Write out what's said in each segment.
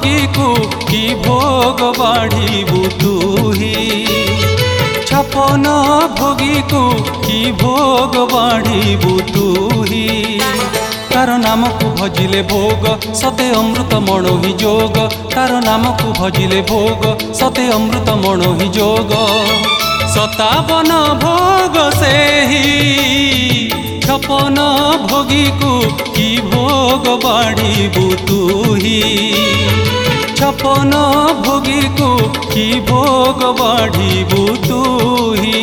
भोगी को कि भोग बाढ़ीबू तुही। छपन भोगी को कि भोग बाढ़ीबू तुही। तार नाम को भजिले भोग सते अमृत मणो ही जोग। तार नाम को भजिले भोग सते अमृत मणो ही जोग। 57 भोग से ही 56 भोगी को कि भोग बाढ़ीबू तुही। 56 भोगी को कि भोग बाढ़ीबू तुही।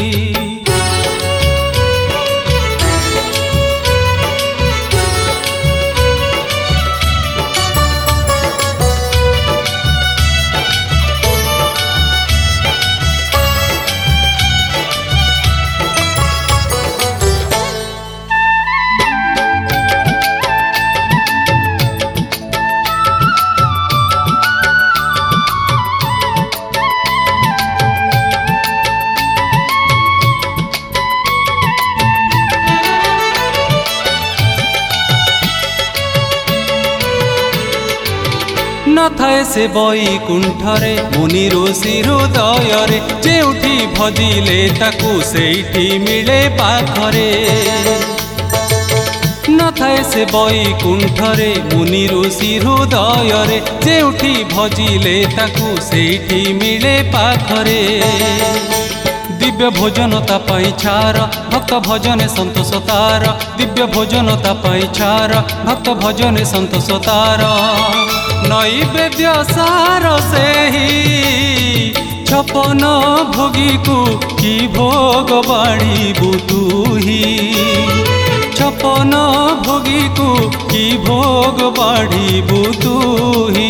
न थाए से बैकुंठरे मुनि ऋषि हृदय जेउठी भजिले ताकू सेठी मिले पाखरे। न थाए से बैकुंठरे मुनि ऋषि हृदय जेउठी भजिले ताकू सेठी मिले पाखरे। दिव्य भोजन तापाई छार भक्त भजने संतोष तार। दिव्य भोजन तापाई छार भक्त भजने संतोष तार। नैवेद्य सार से ही 56 भोगी को कि भोग बाढ़ीबू तुही। 56 भोगी को कि भोग बाढ़ीबू तुही।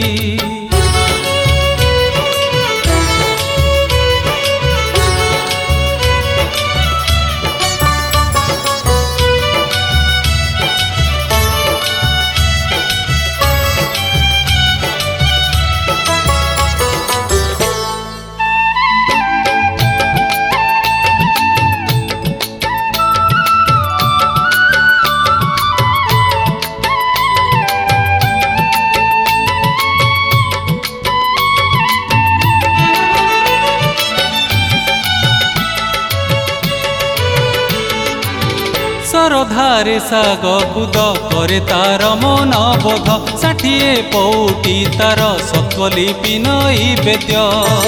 सरधारे साग कुद करे तार मन बोध। 60 पौटी तार सत्वलिपि नैवेद्य।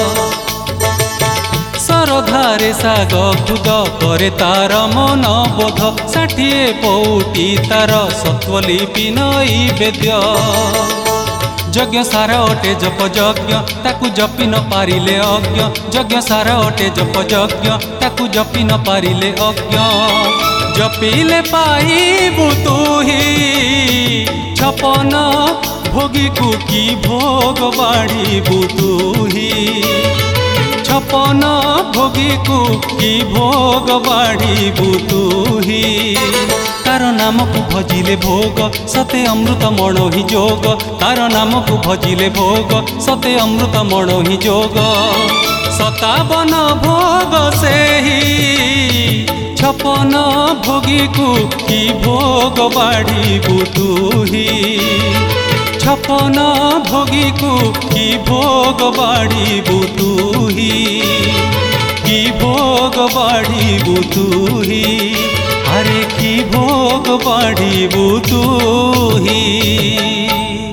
सरधारे साग खुद करे तार मन बोध। 60 पौटी तार सत्वलिपि नैवेद्य। यज्ञ सारा अटे जप यज्ञ ताकू जपि न पारिले अज्ञ। यज्ञ सारा अटे जप यज्ञ ताकू जपि न पारिले अज्ञ। जपिले पाइबू तुही। 56 भोगी को कि भोग बाढ़ीबू तुही। 56 भोगी को कि भोग बाढ़ीबू तुही। तार नाम को भजिले भोग सते अमृत मणो ही जोग। तार नाम को भजिले भोग सते अमृत मणो ही जोग। 57 भोग से ही 56 भोगी को कि भोग बाढ़ीबू तुही। 56 भोगी को कि भोग बाढ़ीबू तुही। कि भोग बाढ़ीबू तुही। अरे कि भोग बाढ़ीबू तुही।